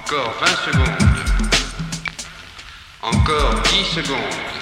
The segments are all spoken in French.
Encore 20 secondes. Encore 10 secondes.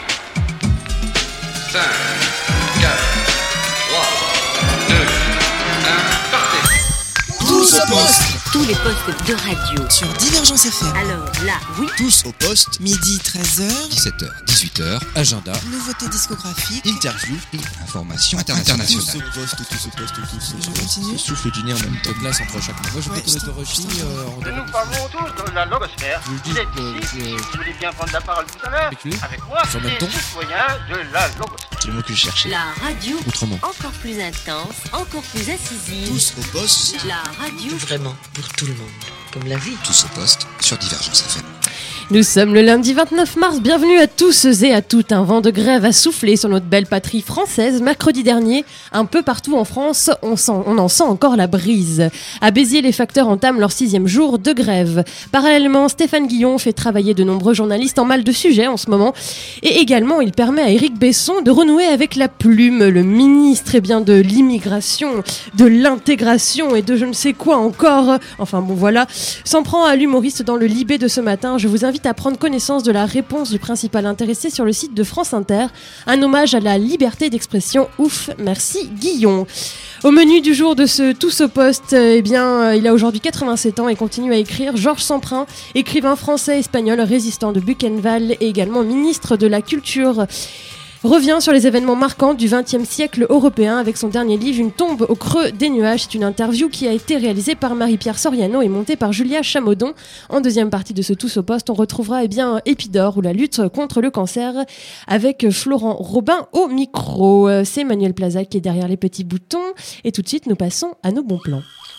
5, 4, 3, 2, 1, partez. Tous au poste. Tous les postes de radio. Sur Divergence FM. Alors là, oui. Tous au poste. Midi 13h. 17h, 18h, agenda. Nouveautés discographiques. Interview et information internationale. Tous au poste. Je continue. Souffle du nez en même temps. Glace entre chaque mot. Moi je peux te Nous parlons tous de la logosphère. Vous êtes ici, vous voulez bien prendre la parole tout à l'heure. Avec moi, Sur le même les ton. citoyens de la logosphère. C'est le mot que je cherchais. La radio. Autrement. Encore plus intense, encore plus incisive. Tous au poste. La radio. Vraiment, pour tout le monde, comme la vie. Tous au poste sur Divergence FM. Nous sommes le lundi 29 mars, bienvenue à tous et à toutes. Un vent de grève a soufflé sur notre belle patrie française. Mercredi dernier, un peu partout en France, on en sent encore la brise. À Béziers, les facteurs entament leur 6e jour de grève. Parallèlement, Stéphane Guillon fait travailler de nombreux journalistes en mal de sujets en ce moment. Et également, il permet à Éric Besson de renouer avec la plume. Le ministre de l'immigration, de l'intégration et de je ne sais quoi encore. Enfin bon voilà, s'en prend à l'humoriste dans le Libé de ce matin. Je vous invite à prendre connaissance de la réponse du principal intéressé sur le site de France Inter. Un hommage à la liberté d'expression. Ouf, merci Guillon. Au menu du jour de ce Tous au poste, il a aujourd'hui 87 ans et continue à écrire. Georges Semprin, écrivain français-espagnol, résistant de Buchenwald et également ministre de la Culture, revient sur les événements marquants du XXe siècle européen avec son dernier livre Une tombe au creux des nuages. C'est une interview qui a été réalisée par Marie-Pierre Soriano et montée par Julia Chamoudon. En deuxième partie de ce Tous au poste, on retrouvera Épidore ou la lutte contre le cancer avec Florent Robin au micro. C'est Emmanuel Plaza qui est derrière les petits boutons et tout de suite nous passons à nos bons plans.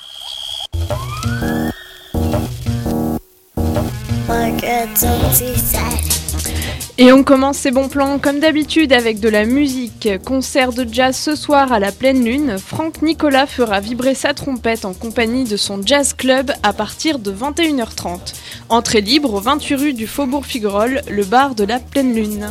Et on commence ces bons plans comme d'habitude avec de la musique. Concert de jazz ce soir à la pleine lune. Franck Nicolas fera vibrer sa trompette en compagnie de son jazz club à partir de 21h30. Entrée libre au 28 rue du Faubourg Figuerolles, le bar de la pleine lune.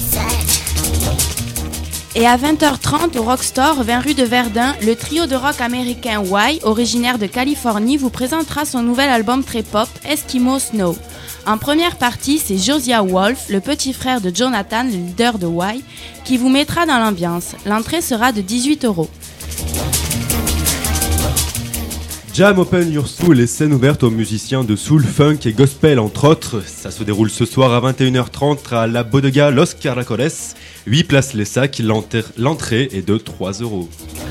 Et à 20h30 au Rockstore, 20 rue de Verdun, le trio de rock américain Y, originaire de Californie, vous présentera son nouvel album très pop, Eskimo Snow. En première partie, c'est Josiah Wolf, le petit frère de Jonathan, le leader de Y, qui vous mettra dans l'ambiance. L'entrée sera de 18 €. Jam Open Your Soul est scène ouverte aux musiciens de soul, funk et gospel entre autres. Ça se déroule ce soir à 21h30 à la Bodega Los Caracoles. 8 places les sacs, l'entrée est de 3 €.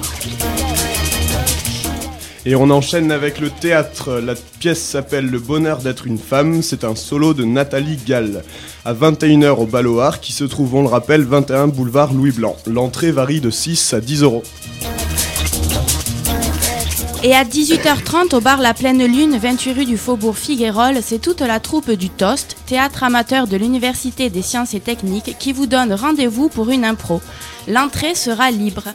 Et on enchaîne avec le théâtre. La pièce s'appelle Le bonheur d'être une femme. C'est un solo de Nathalie Gall. À 21h au Balloard, qui se trouve, on le rappelle, 21 boulevard Louis Blanc. L'entrée varie de 6 à 10 €. Et à 18h30 au bar La Pleine Lune, 28 rue du Faubourg Figuerolles, c'est toute la troupe du Toast, théâtre amateur de l'Université des Sciences et Techniques, qui vous donne rendez-vous pour une impro. L'entrée sera libre.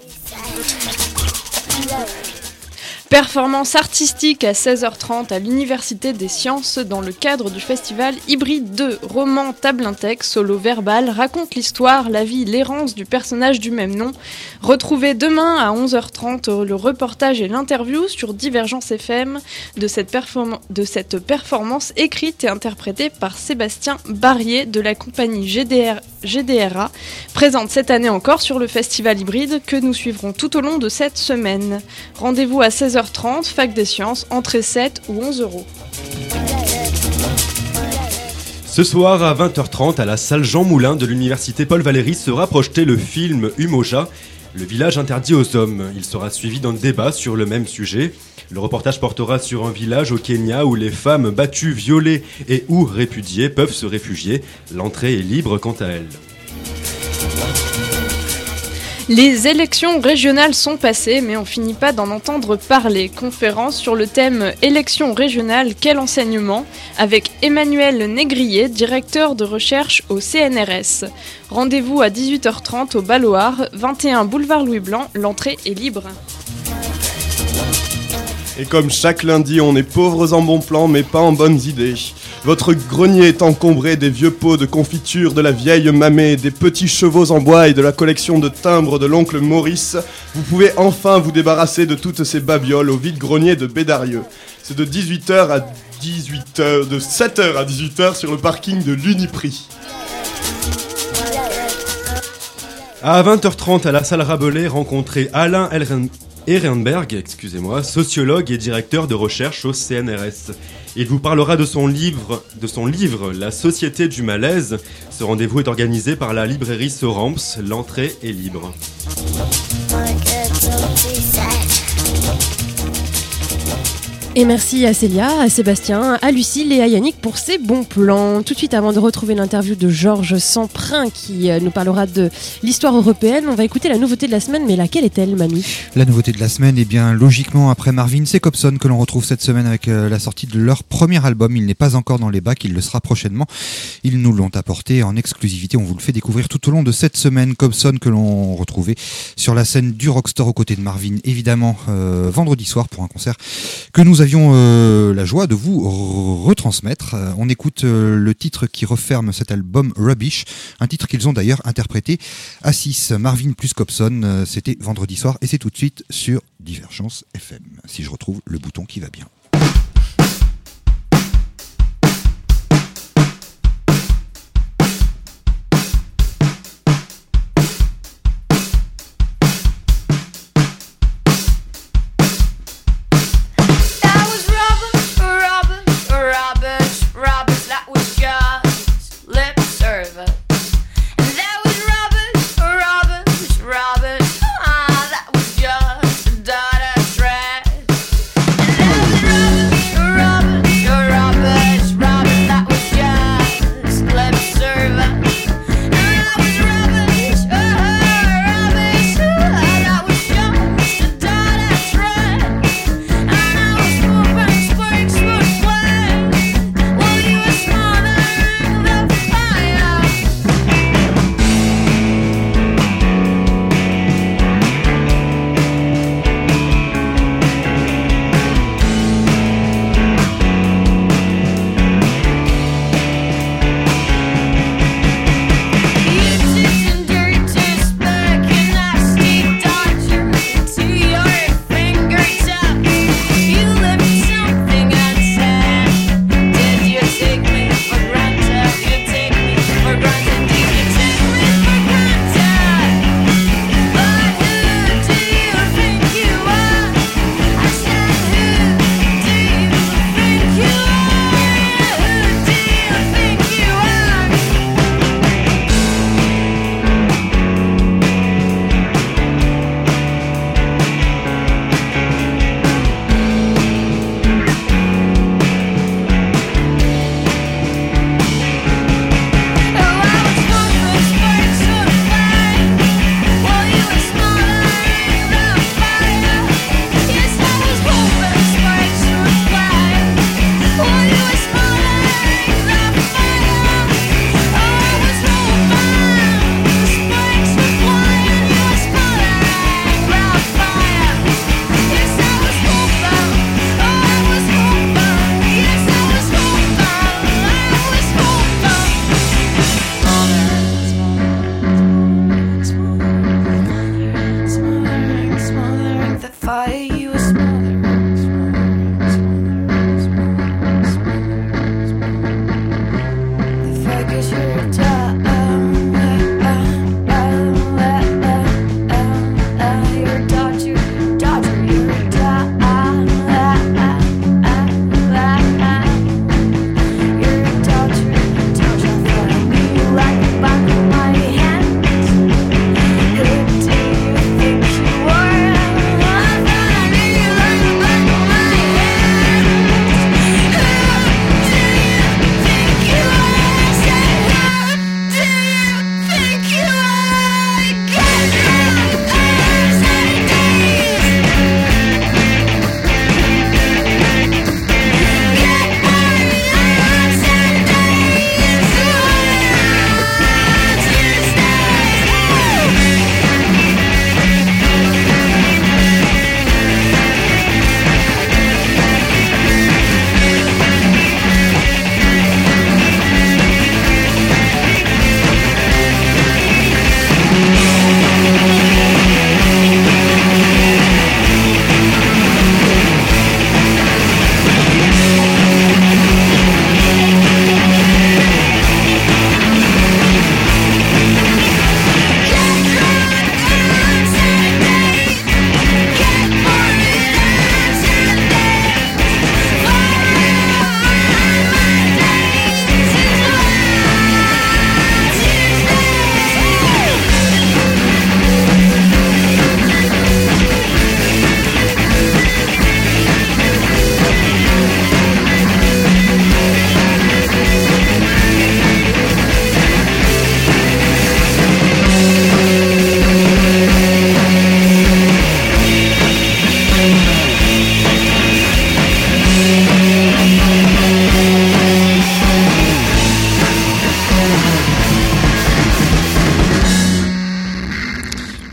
Performance artistique à 16h30 à l'Université des Sciences dans le cadre du festival Hybride 2. Roman Tablintec, solo verbal, raconte l'histoire, la vie, l'errance du personnage du même nom. Retrouvez demain à 11h30 le reportage et l'interview sur Divergence FM de cette performance écrite et interprétée par Sébastien Barrier de la compagnie GDRA, présente cette année encore sur le festival Hybride que nous suivrons tout au long de cette semaine. Rendez-vous à 16h30, Fac des Sciences, entrée 7 ou 11 €. Ce soir à 20h30 à la salle Jean Moulin de l'université Paul Valéry sera projeté le film Umoja, le village interdit aux hommes. Il sera suivi d'un débat sur le même sujet. Le reportage portera sur un village au Kenya où les femmes battues, violées et ou répudiées peuvent se réfugier. L'entrée est libre quant à elle. Les élections régionales sont passées, mais on finit pas d'en entendre parler. Conférence sur le thème « Élections régionales, quel enseignement ?» avec Emmanuel Négrier, directeur de recherche au CNRS. Rendez-vous à 18h30 au Balloard, 21 boulevard Louis Blanc, l'entrée est libre. Et comme chaque lundi, on est pauvres en bons plans, mais pas en bonnes idées. Votre grenier est encombré des vieux pots de confiture, de la vieille mamée, des petits chevaux en bois et de la collection de timbres de l'oncle Maurice. Vous pouvez enfin vous débarrasser de toutes ces babioles au vide-grenier de Bédarieux. C'est de 18h à de 7h à 18h sur le parking de l'Uniprix. À 20h30 à la salle Rabelais, rencontrez Alain Ehrenberg, sociologue et directeur de recherche au CNRS. Il vous parlera de son livre La Société du malaise. Ce rendez-vous est organisé par la librairie Soramps. L'entrée est libre. Et merci à Célia, à Sébastien, à Lucille et à Yannick pour ces bons plans. Tout de suite, avant de retrouver l'interview de Georges Semprin qui nous parlera de l'histoire européenne, on va écouter la nouveauté de la semaine. Mais laquelle est-elle, Manu ? La nouveauté de la semaine, bien logiquement après Marvin, c'est Cobson que l'on retrouve cette semaine avec la sortie de leur premier album. Il n'est pas encore dans les bacs, il le sera prochainement. Ils nous l'ont apporté en exclusivité, on vous le fait découvrir tout au long de cette semaine. Cobson que l'on retrouvait sur la scène du Rockstore aux côtés de Marvin, évidemment vendredi soir pour un concert que nous avions la joie de vous retransmettre. On écoute le titre qui referme cet album Rubbish, un titre qu'ils ont d'ailleurs interprété à 6. Marvin plus Cobson, c'était vendredi soir et c'est tout de suite sur Divergence FM, si je retrouve le bouton qui va bien. Robert,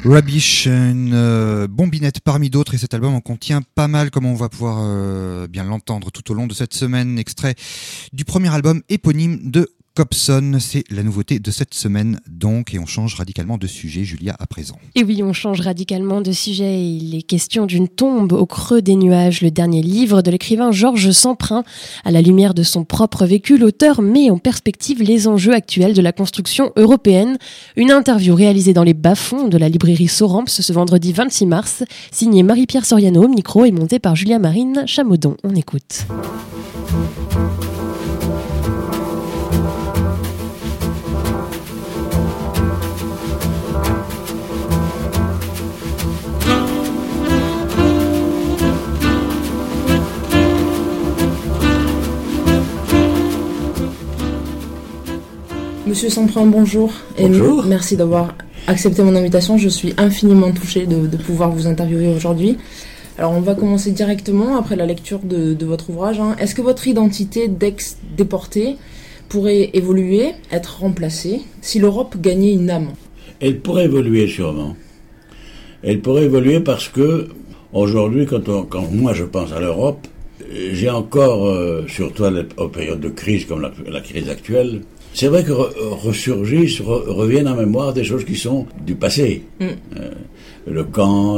Rubbish, une bombinette parmi d'autres, et cet album en contient pas mal, comme on va pouvoir bien l'entendre tout au long de cette semaine. Extrait du premier album éponyme de Cobson, c'est la nouveauté de cette semaine donc, et on change radicalement de sujet, Julia, à présent. Et oui, on change radicalement de sujet. Il est question d'une tombe au creux des nuages, le dernier livre de l'écrivain Georges Semprin. À la lumière de son propre vécu, l'auteur met en perspective les enjeux actuels de la construction européenne. Une interview réalisée dans les bas-fonds de la librairie Soramps ce vendredi 26 mars, signée Marie-Pierre Soriano au micro et montée par Julia Marine Chamoudon. On écoute. Monsieur Semprin, bonjour. Bonjour. Et merci d'avoir accepté mon invitation. Je suis infiniment touchée de pouvoir vous interviewer aujourd'hui. Alors, on va commencer directement après la lecture de votre ouvrage. Est-ce que votre identité d'ex-déporté pourrait évoluer, être remplacée, si l'Europe gagnait une âme? Elle pourrait évoluer sûrement. Elle pourrait évoluer parce que, aujourd'hui, quand moi je pense à l'Europe, j'ai encore, surtout aux périodes de crise comme la crise actuelle, c'est vrai que ressurgissent, reviennent en mémoire des choses qui sont du passé. Le camp,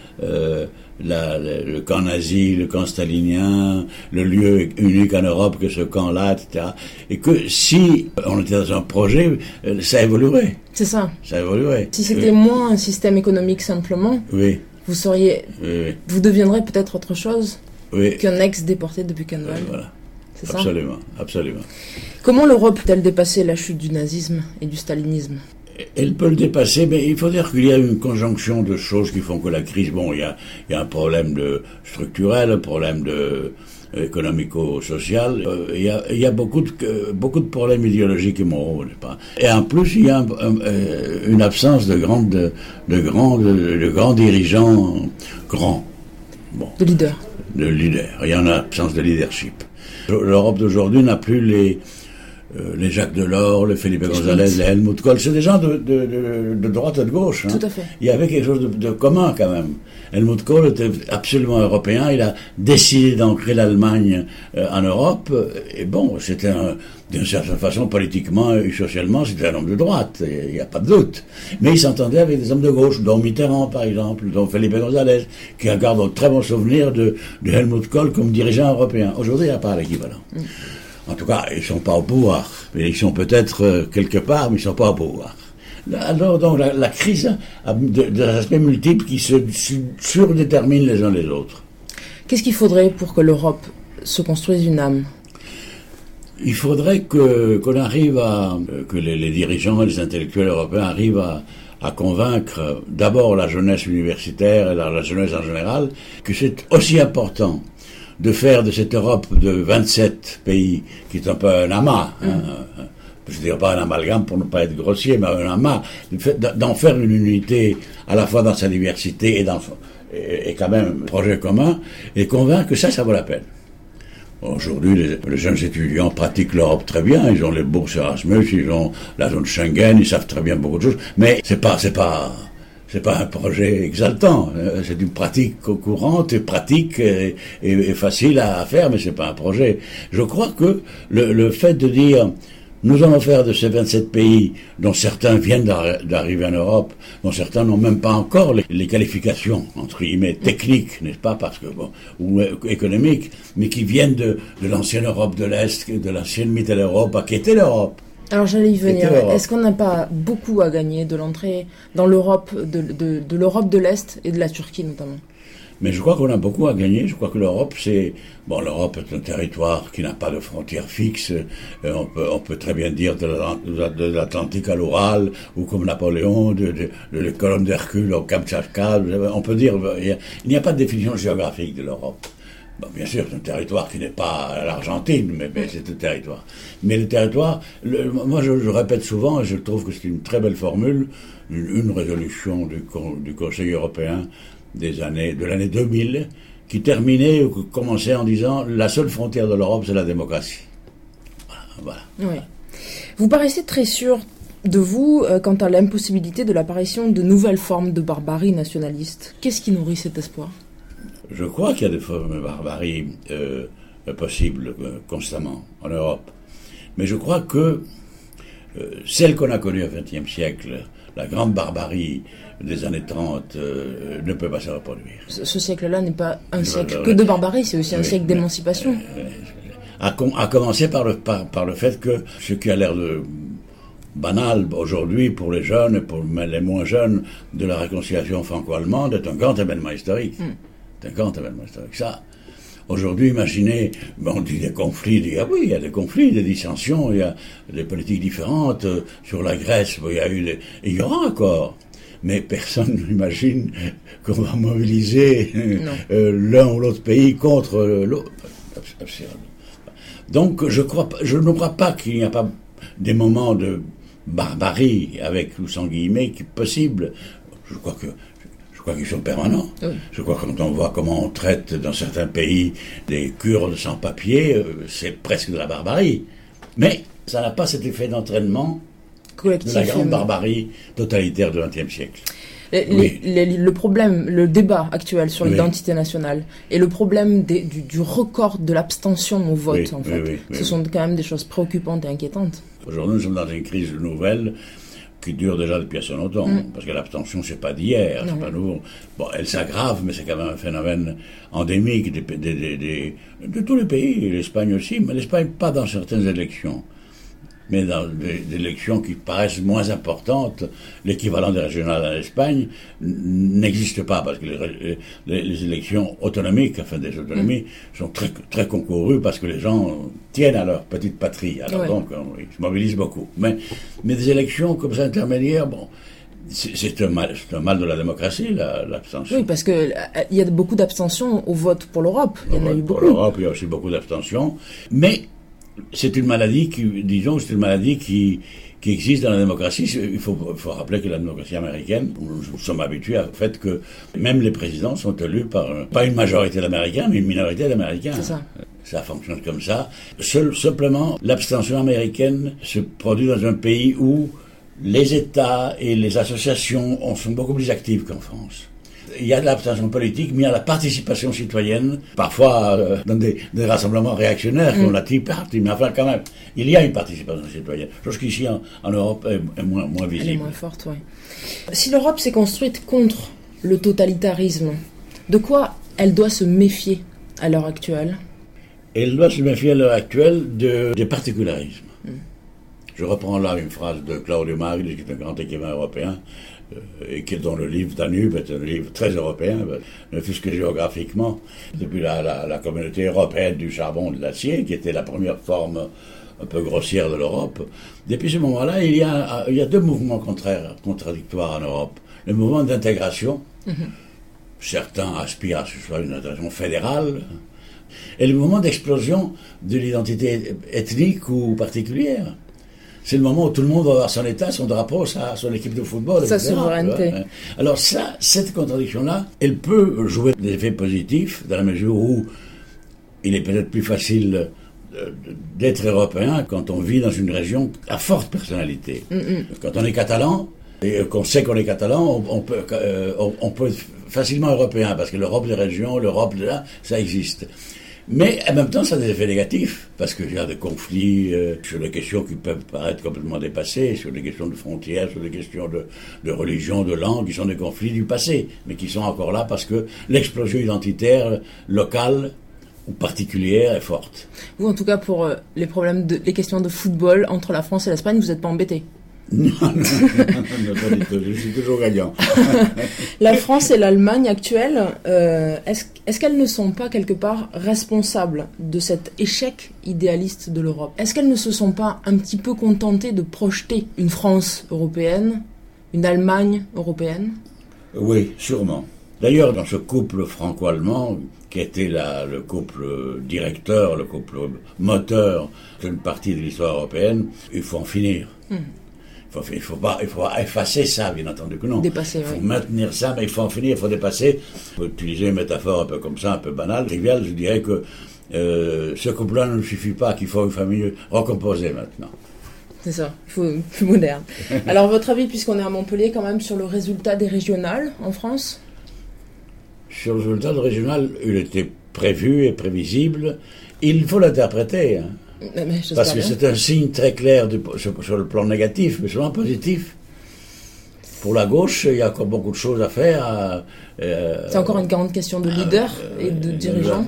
le camp nazi, le camp stalinien, le lieu unique en Europe que ce camp-là, etc. Et que si on était dans un projet, ça évoluerait. C'est ça. Ça évoluerait. Si c'était moins un système économique simplement, oui. Vous seriez, oui. Vous deviendrez peut-être autre chose oui. qu'un ex-déporté de Buchenwald. Voilà. C'est ça ? Absolument, absolument. Comment l'Europe peut-elle dépasser la chute du nazisme et du stalinisme ? Elle peut le dépasser, mais il faut dire qu'il y a une conjonction de choses qui font que la crise, il y a un problème structurel, un problème économico-social, il y a beaucoup de problèmes idéologiques et moraux, n'est-ce pas ? Et en plus, il y a une absence de grands dirigeants grands. Bon. De leaders. De leaders. Il y a une absence de leadership. L'Europe d'aujourd'hui n'a plus les Jacques Delors, les Felipe González, les Helmut Kohl, c'est des gens de droite et de gauche. Tout à fait. Il y avait quelque chose de commun quand même. Helmut Kohl était absolument européen, il a décidé d'ancrer l'Allemagne en Europe, et bon, c'était d'une certaine façon, politiquement et socialement, c'était un homme de droite, il n'y a pas de doute. Mais il s'entendait avec des hommes de gauche, dont Mitterrand par exemple, dont Felipe González, qui garde un très bon souvenir de Helmut Kohl comme dirigeant européen. Aujourd'hui, il n'y a pas l'équivalent. En tout cas, ils ne sont pas au pouvoir. Ils sont peut-être quelque part, mais ils ne sont pas au pouvoir. Alors, donc, la crise a des aspects multiples qui se surdéterminent les uns les autres. Qu'est-ce qu'il faudrait pour que l'Europe se construise une âme ? Il faudrait qu'on arrive que les dirigeants et les intellectuels européens arrivent à convaincre d'abord la jeunesse universitaire et la jeunesse en général que c'est aussi important de faire de cette Europe de 27 pays, qui est un peu un amas, je ne dirais pas un amalgame pour ne pas être grossier, mais un amas, d'en faire une unité à la fois dans sa diversité et quand même un projet commun, et convaincre que ça vaut la peine. Aujourd'hui, les jeunes étudiants pratiquent l'Europe très bien, ils ont les bourses Erasmus, ils ont la zone Schengen, ils savent très bien beaucoup de choses, mais c'est pas un projet exaltant, c'est une pratique courante et pratique et facile à faire, mais c'est pas un projet. Je crois que le fait de dire nous allons faire de ces 27 pays, dont certains viennent d'arriver en Europe, dont certains n'ont même pas encore les qualifications, entre guillemets, techniques, n'est-ce pas, ou économiques, mais qui viennent de l'ancienne Europe de l'Est, de l'ancienne Mitteleurope, qui était l'Europe. Alors j'allais y venir. Est-ce qu'on n'a pas beaucoup à gagner de l'entrée dans l'Europe, de l'Europe de l'Est et de la Turquie notamment ? Mais je crois qu'on a beaucoup à gagner. Je crois que l'Europe, l'Europe est un territoire qui n'a pas de frontières fixes. On peut très bien dire de l'Atlantique à l'Oural, ou comme Napoléon, de les colonnes d'Hercule au Kamtchatka. On peut dire, il n'y a pas de définition géographique de l'Europe. Bon, bien sûr, c'est un territoire qui n'est pas l'Argentine, mais c'est un territoire. Mais le territoire, moi je répète souvent, et je trouve que c'est une très belle formule, une résolution du Conseil européen de l'année 2000, qui terminait ou qui commençait en disant la seule frontière de l'Europe, c'est la démocratie. Voilà. Oui. Vous paraissez très sûr de vous quant à l'impossibilité de l'apparition de nouvelles formes de barbarie nationaliste? Qu'est-ce qui nourrit cet espoir? Je crois qu'il y a des formes de barbarie possibles constamment en Europe. Mais je crois que celle qu'on a connue au XXe siècle, la grande barbarie des années 30, ne peut pas se reproduire. Ce siècle-là n'est pas un siècle que de barbarie, c'est aussi un siècle d'émancipation. À commencer par le fait que ce qui a l'air de banal aujourd'hui pour les jeunes et pour les moins jeunes de la réconciliation franco-allemande est un grand événement historique. C'est un grand événement historique. Ça, aujourd'hui, imaginez, on dit des conflits, il y a des conflits, des dissensions, il y a des politiques différentes. Sur la Grèce, il y aura encore. Mais personne n'imagine qu'on va mobiliser l'un ou l'autre pays contre l'autre. Absurde. Donc, je ne crois pas qu'il n'y a pas des moments de barbarie, avec ou sans guillemets, qui est possible. Je crois qu'ils sont permanents. Oui. Je crois que quand on voit comment on traite dans certains pays des Kurdes sans papier, c'est presque de la barbarie. Mais ça n'a pas cet effet d'entraînement collectif de la grande barbarie totalitaire du XXe siècle. Le problème, le débat actuel sur l'identité nationale et le problème du record de l'abstention au vote, ce sont quand même des choses préoccupantes et inquiétantes. Aujourd'hui, nous sommes dans une crise nouvelle qui dure déjà depuis assez longtemps, parce que l'abstention, c'est pas d'hier, c'est pas nouveau. Bon, elle s'aggrave, mais c'est quand même un phénomène endémique de tous les pays, l'Espagne aussi, mais l'Espagne pas dans certaines élections. Mais dans des élections qui paraissent moins importantes, l'équivalent des régionales en Espagne n'existe pas, parce que les élections autonomiques, enfin des autonomies, sont très, très concourues, parce que les gens tiennent à leur petite patrie, alors donc ils se mobilisent beaucoup. Mais des élections comme ça intermédiaires, bon, c'est un mal de la démocratie, l'abstention. Oui, parce que il y a beaucoup d'abstention au vote pour l'Europe, il y en a eu beaucoup. Pour l'Europe, il y a aussi beaucoup d'abstention, mais c'est une maladie qui existe dans la démocratie. Il faut rappeler que la démocratie américaine, nous sommes habitués au fait que même les présidents sont élus par, pas une majorité d'Américains, mais une minorité d'Américains. C'est ça. Ça fonctionne comme ça. Simplement, l'abstention américaine se produit dans un pays où les États et les associations sont beaucoup plus actives qu'en France. Il y a de l'abstention politique, mais il y a la participation citoyenne, parfois dans des rassemblements réactionnaires, qu'on la Tea Party, mais enfin quand même, il y a une participation citoyenne, chose qu'ici en Europe est moins visible. Elle est moins forte, oui. Si l'Europe s'est construite contre le totalitarisme, de quoi elle doit se méfier à l'heure actuelle? Elle doit se méfier à l'heure actuelle des particularismes. Je reprends là une phrase de Claudio Magri, qui est un grand écrivain européen, et dont le livre Danube est un livre très européen, ne fût-ce que géographiquement, depuis la communauté européenne du charbon et de l'acier, qui était la première forme un peu grossière de l'Europe. Depuis ce moment-là, il y a deux mouvements contradictoires en Europe. Le mouvement d'intégration, certains aspirent à ce que ce soit une intégration fédérale, et le mouvement d'explosion de l'identité ethnique ou particulière. C'est le moment où tout le monde va avoir son État, son drapeau, son équipe de football, sa souveraineté. Alors cette contradiction-là, elle peut jouer des effets positifs, dans la mesure où il est peut-être plus facile d'être européen quand on vit dans une région à forte personnalité. Quand on est catalan, et qu'on sait qu'on est catalan, on peut être facilement européen, parce que l'Europe des régions, l'Europe de là, ça existe. Mais en même temps, ça a des effets négatifs, parce qu'il y a des conflits sur des questions qui peuvent paraître complètement dépassées, sur des questions de frontières, sur des questions de religion, de langue, qui sont des conflits du passé, mais qui sont encore là parce que l'explosion identitaire locale ou particulière est forte. Vous, en tout cas, pour les questions de football entre la France et l'Espagne, vous n'êtes pas embêté? Non, pas du tout, je suis toujours gagnant. La France et l'Allemagne actuelle, est-ce qu'elles ne sont pas quelque part responsables de cet échec idéaliste de l'Europe? Est-ce qu'elles ne se sont pas un petit peu contentées de projeter une France européenne, une Allemagne européenne? Oui, sûrement. D'ailleurs, dans ce couple franco-allemand, qui était le couple directeur, le couple moteur d'une partie de l'histoire européenne, il faut en finir. Il faut effacer ça, bien entendu que non. Dépasser, il faut maintenir ça, mais il faut en finir, il faut dépasser. Pour utiliser une métaphore un peu comme ça, un peu banale, triviale, je dirais que ce couple-là ne suffit pas, qu'il faut une famille recomposée maintenant. C'est ça, il faut plus moderne. Alors, votre avis, puisqu'on est à Montpellier, quand même, sur le résultat des régionales en France? Sur le résultat des régionales, il était prévu et prévisible. Il faut l'interpréter. Hein. Parce que c'est un signe très clair sur le plan négatif, mais sur le plan positif. Pour la gauche, il y a encore beaucoup de choses à faire. C'est encore une grande question de leader et de dirigeant.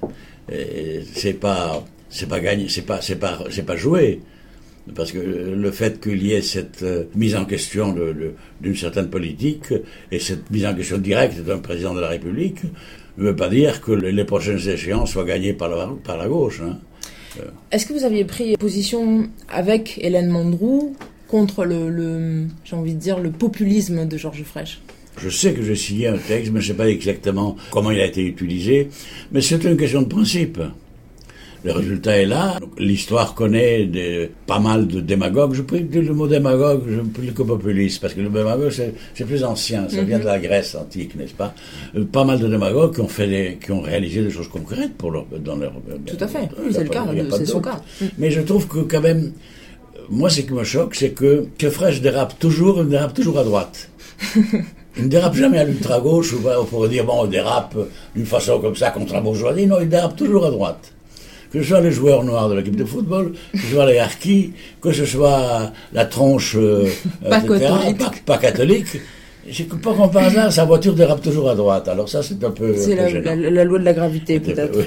C'est pas gagné, c'est pas joué. Parce que le fait qu'il y ait cette mise en question d'une certaine politique et cette mise en question directe d'un président de la République ne veut pas dire que les prochaines échéances soient gagnées par la gauche. Hein. Est-ce que vous aviez pris position avec Hélène Mandroux contre j'ai envie de dire, le populisme de Georges Frêche? Je sais que j'ai signé un texte, mais je ne sais pas exactement comment il a été utilisé. Mais c'est une question de principe. Le résultat est là. L'histoire connaît pas mal de démagogues. Je peux dire le mot démagogue, je plus que populiste, parce que le démagogue, c'est plus ancien. Ça vient de la Grèce antique, n'est-ce pas? Pas mal de démagogues qui ont réalisé des choses concrètes dans leur... Tout à fait. C'est le cas, c'est son cas. Mais je trouve que quand même, moi, ce qui me choque, c'est que Frêche dérape toujours à droite. Il ne dérape jamais à l'ultra-gauche, où on pourrait dire, bon, on dérape d'une façon comme ça contre la bourgeoisie. Non, il dérape toujours à droite. Que ce soit les joueurs noirs de l'équipe de football, que ce soit les harkis, que ce soit la tronche pas catholique. Pas comme par hasard, sa voiture dérape toujours à droite. Alors ça, c'est un peu... C'est la loi de la gravité, peut-être.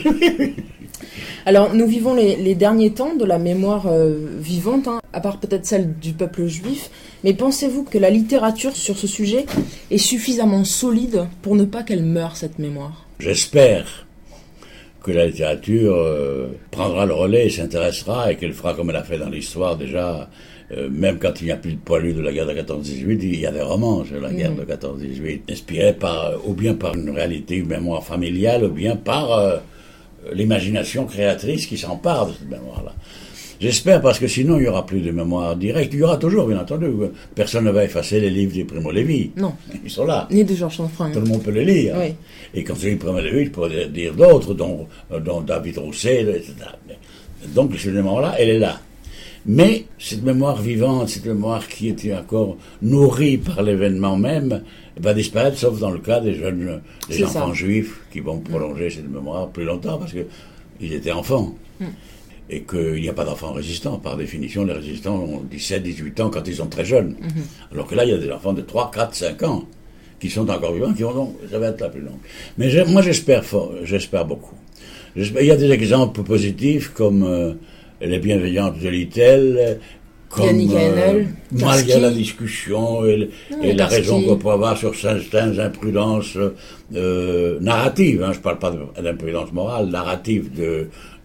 Alors, nous vivons les derniers temps de la mémoire vivante, hein, à part peut-être celle du peuple juif. Mais pensez-vous que la littérature sur ce sujet est suffisamment solide pour ne pas qu'elle meure, cette mémoire? J'espère que la littérature prendra le relais et s'intéressera et qu'elle fera comme elle a fait dans l'histoire déjà. Même quand il n'y a plus de poilus de la guerre de 14-18, il y a des romans sur la guerre de 14-18, inspirés ou bien par une réalité, une mémoire familiale, ou bien par l'imagination créatrice qui s'empare de cette mémoire-là. J'espère, parce que sinon il n'y aura plus de mémoire directe. Il y aura toujours, bien entendu. Personne ne va effacer les livres de Primo Levi. Non. Ils sont là. Ni de Georges Sanfranc. Tout le monde peut les lire. Oui. Et quand je dis Primo Levi, je pourrais dire d'autres, dont David Rousset, etc. Donc cette mémoire-là, elle est là. Mais cette mémoire vivante, cette mémoire qui était encore nourrie par l'événement même, va disparaître, sauf dans le cas des enfants juifs qui vont prolonger cette mémoire plus longtemps, parce qu'ils étaient enfants. Et qu'il n'y a pas d'enfants résistants. Par définition, les résistants ont 17, 18 ans quand ils sont très jeunes. Alors que là, il y a des enfants de 3, 4, 5 ans qui sont encore vivants, qui vont donc, ça va être la plus longue. Mais moi, j'espère beaucoup. Il y a des exemples positifs comme les bienveillantes de Littell, comme malgré la discussion et la raison qu'on peut avoir sur certaines imprudences narratives, hein, je ne parle pas d'imprudence morale, narrative de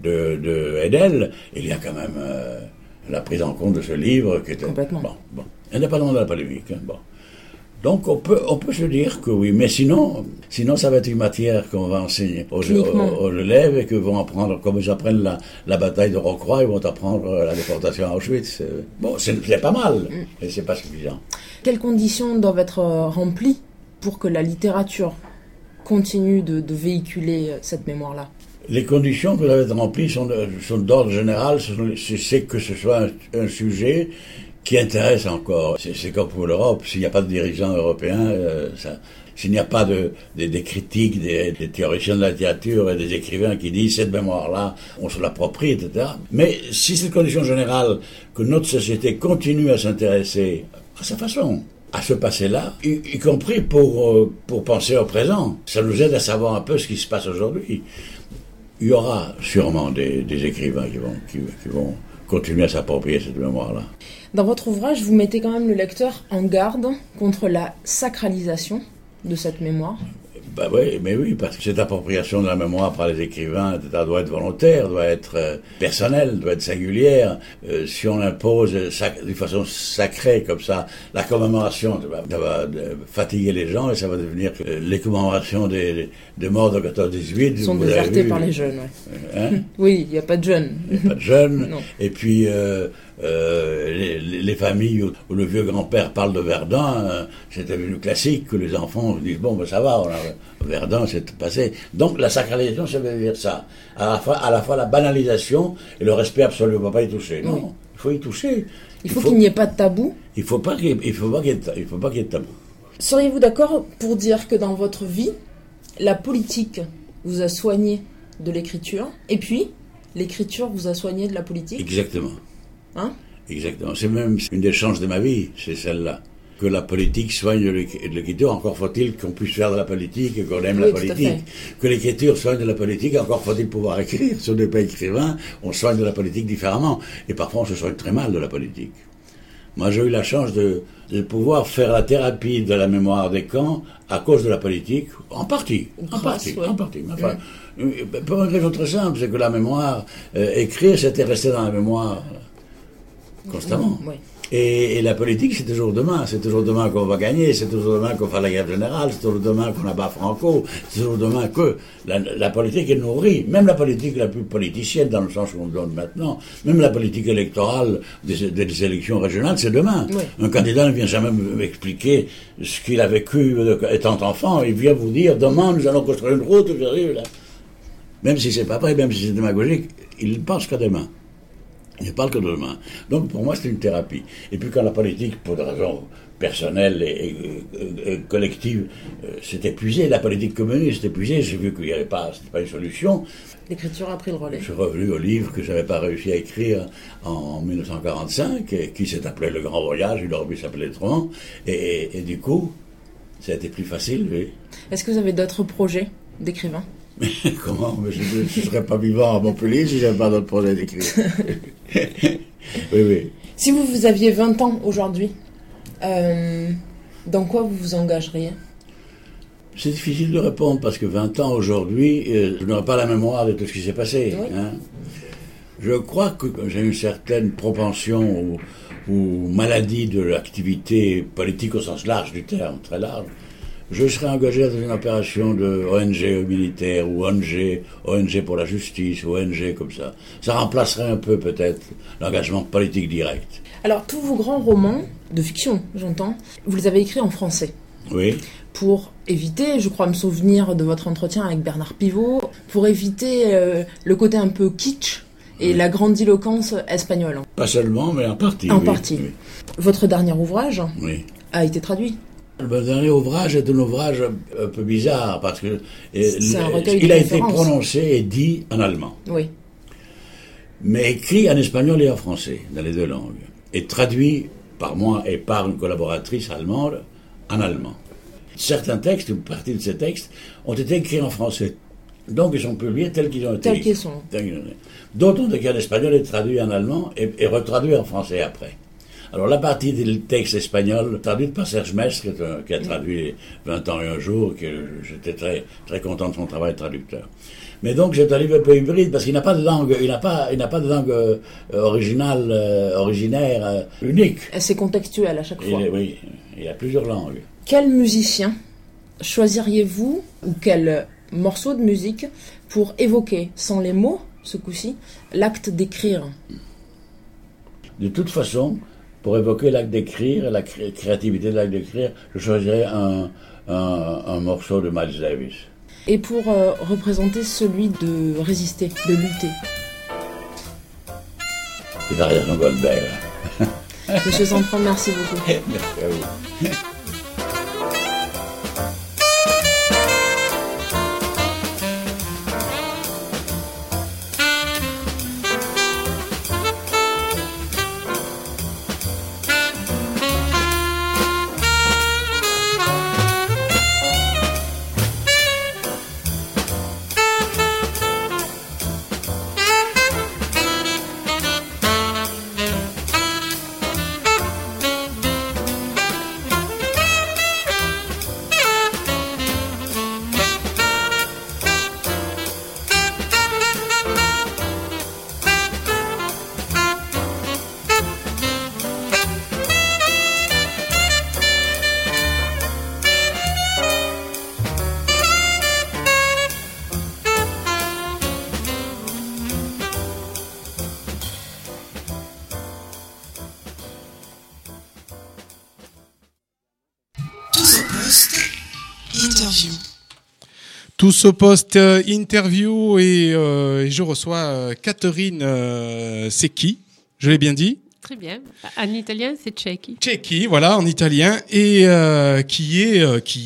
Edel, il y a quand même la prise en compte de ce livre qui était indépendamment de la polémique. Hein, bon. Donc on peut se dire que oui, mais sinon ça va être une matière qu'on va enseigner aux élèves et qu'ils vont apprendre, comme ils apprennent la bataille de Rocroi, ils vont apprendre la déportation à Auschwitz. Bon, c'est pas mal, mais c'est pas suffisant. Quelles conditions doivent être remplies pour que la littérature continue de véhiculer cette mémoire-là? Les conditions qui doivent être remplies sont d'ordre général, c'est que ce soit un sujet qui intéresse encore. C'est comme pour l'Europe, s'il n'y a pas de dirigeants européens, s'il n'y a pas des critiques, des théoriciens de la littérature et des écrivains qui disent cette mémoire-là, on se l'approprie, etc. Mais si c'est une condition générale que notre société continue à s'intéresser à sa façon, à ce passé-là, y compris pour penser au présent, ça nous aide à savoir un peu ce qui se passe aujourd'hui. Il y aura sûrement des écrivains qui vont continuer à s'approprier cette mémoire-là. Dans votre ouvrage, vous mettez quand même le lecteur en garde contre la sacralisation de cette mémoire. Ben oui, mais oui, parce que cette appropriation de la mémoire par les écrivains, etc., doit être volontaire, doit être personnelle, doit être singulière. Si on impose de façon sacrée comme ça, la commémoration, ça va fatiguer les gens et ça va devenir les commémorations des morts de 14-18 sont désertées par les jeunes. Ouais. Hein? Oui, il n'y a pas de jeunes. Il n'y a pas de jeunes. Et puis les familles où le vieux grand-père parle de Verdun, c'est devenu classique que les enfants disent bon ben ça va, Verdun c'est passé. Donc la sacralisation, ça veut dire ça. À la fois la banalisation et le respect absolu, on ne va pas y toucher. Non, Il faut y toucher. Il faut qu'il n'y ait pas de tabou. Il faut pas qu'il y ait de tabou. Seriez-vous d'accord pour dire que dans votre vie, la politique vous a soigné de l'écriture, et puis l'écriture vous a soigné de la politique? Exactement. Hein? Exactement. C'est même une des chances de ma vie, c'est celle-là. Que la politique soigne de l'écriture, encore faut-il qu'on puisse faire de la politique et qu'on aime la politique. Que l'écriture soigne de la politique, encore faut-il pouvoir écrire. Si on n'est pas écrivain, on soigne de la politique différemment. Et parfois, on se soigne très mal de la politique. Moi, j'ai eu la chance de pouvoir faire la thérapie de la mémoire des camps à cause de la politique, en partie. Enfin, pour une raison très simple, c'est que la mémoire, écrire, c'était rester dans la mémoire constamment. Et la politique, c'est toujours demain. C'est toujours demain qu'on va gagner, c'est toujours demain qu'on fera la guerre générale, c'est toujours demain qu'on abat Franco, c'est toujours demain que la politique est nourrie. Même la politique la plus politicienne, dans le sens où on donne maintenant, même la politique électorale des élections régionales, c'est demain. Un candidat ne vient jamais m'expliquer ce qu'il a vécu étant enfant. Il vient vous dire, demain, nous allons construire une route, là. Même si c'est pas vrai, même si c'est démagogique, il pense qu'à demain. Il ne parle que de demain. Donc pour moi, c'est une thérapie. Et puis quand la politique, pour des raisons personnelles et collectives, s'est épuisée, la politique communiste s'est épuisée, j'ai vu qu'il n'y avait pas, c'était pas une solution. L'écriture a pris le relais. Je suis revenu au livre que je n'avais pas réussi à écrire en 1945, et qui s'est appelé Le Grand Voyage, il aurait pu s'appeler autrement. Et du coup, ça a été plus facile, oui. Est-ce que vous avez d'autres projets d'écrivain? Mais comment? Je ne serais pas vivant à Montpellier si je n'avais pas d'autre projet d'écrire. Oui. Si vous aviez 20 ans aujourd'hui, dans quoi vous vous engageriez? C'est difficile de répondre parce que 20 ans aujourd'hui, je n'aurai pas la mémoire de tout ce qui s'est passé. Oui. Hein. Je crois que j'ai une certaine propension ou maladie de l'activité politique au sens large du terme, très large. Je serais engagé dans une opération de ONG militaire ou ONG pour la justice, ONG comme ça. Ça remplacerait un peu peut-être l'engagement politique direct. Alors tous vos grands romans, de fiction j'entends, vous les avez écrits en français. Oui. Pour éviter, je crois me souvenir de votre entretien avec Bernard Pivot, pour éviter le côté un peu kitsch et la grandiloquence espagnole. Pas seulement, mais en partie. En partie. Oui. Votre dernier ouvrage a été traduit. Le dernier ouvrage est un ouvrage un peu bizarre parce que il a été prononcé et dit en allemand. Oui. Mais écrit en espagnol et en français, dans les deux langues. Et traduit par moi et par une collaboratrice allemande en allemand. Certains textes, une partie de ces textes, ont été écrits en français. Donc ils sont publiés tels qu'ils ont été écrits. Tels qu'ils sont. D'autres ont été en espagnol et traduits en allemand et retraduits en français après. Alors la partie du texte espagnol, traduite par Serge Mestre, qui a traduit 20 ans et un jour, que j'étais très, très content de son travail de traducteur. Mais donc c'est un livre un peu hybride, parce qu'il n'a pas de langue, il n'a pas de langue originaire, unique. C'est contextuel à chaque fois. Oui, il y a plusieurs langues. Quel musicien choisiriez-vous, ou quel morceau de musique, pour évoquer, sans les mots, ce coup-ci, l'acte d'écrire? De toute façon, pour évoquer l'acte d'écrire, la créativité de l'acte d'écrire, je choisirais un morceau de Miles Davis. Et pour représenter celui de résister, de lutter? C'est Ariane Goldberg. Monsieur Santran, merci beaucoup. Merci à vous. Tous au poste interview et je reçois Catherine c'est qui? Je l'ai bien dit? Très bien. En italien, c'est Cecchi. Cecchi, voilà, en italien, et qui est